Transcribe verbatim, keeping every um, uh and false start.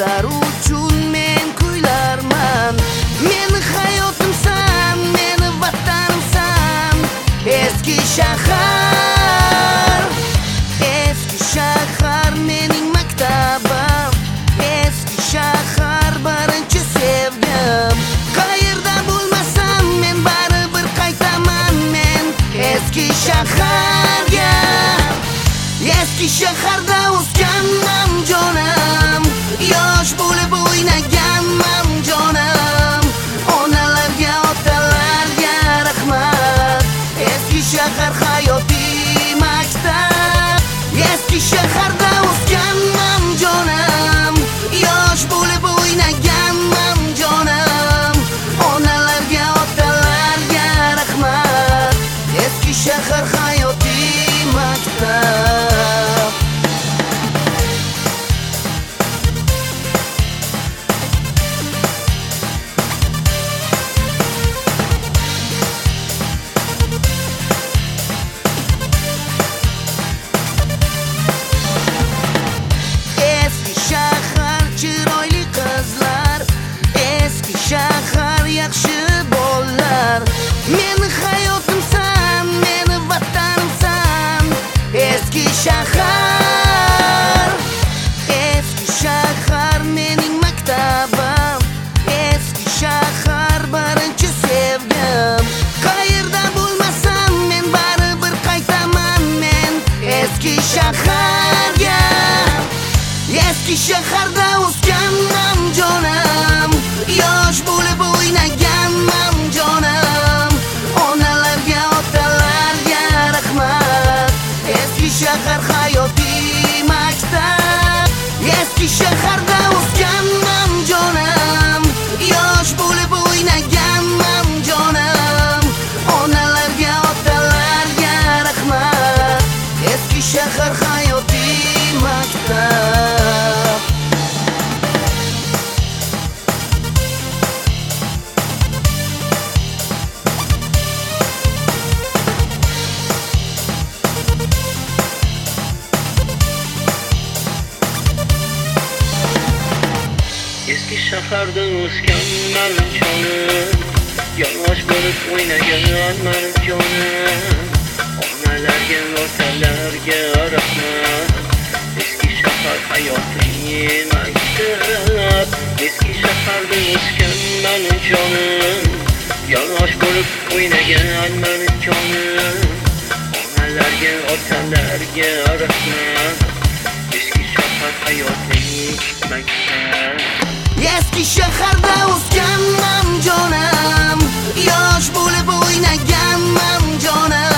Yoshlar uchun men kuylarman. Meni hayotimsan, meni vatanimsan. Eski shahar, eski shahar mening maktabim. Eski shahar birinchi sevgim. Qayerda bo'lmasam men baribir qaytaman men eski shaharga. Eski shaharda o'sganman jonim, yosh bo'lib o'ynaganman jonim. Onalarga, otalarga rahmat. Eski shahar hayotiy maktab. Eski shaharda o'sganman jonim, yosh bo'lib o'ynaganman jonim. Onalarga, otalarga rahmat. Eski shahar hayotiy maktab. Eski shahar chiroyli qizlar, eski shahar yaxshi bolalar. Meni hayotimsan, meni vatanimsan. Eski shahar, eski shahar mening maktabim. Eski shahar birinchi sevgim. Qayerda bo'lmasam men baribir qaytaman men eski shaharga. Eski shaharda o'sganman jonim, yosh bo'lib o'ynaganman jonim. Onalarga, otalarga rahmat. Eski shahar hayotiy maktab. Eski shaharda o'sganman jonim, yosh bo'lib o'ynaganman jonim. Onalarga, otalarga rahmat. Eski shahar hayotiy maktab. Eski shaharda o'sganman jonim, yosh bo'lib o'ynaganman jonim. Onalarga, otalarga rahmat. Eski shahar hayotiy maktab. Eski shaharda o'sganman jonim, yosh bo'lib o'ynaganman jonim. Onalarga, otalarga rahmat. Eski shahar hayotiy maktab. Eski shaharda o'sganman jonim, yosh bo'lib o'ynaganman jonim.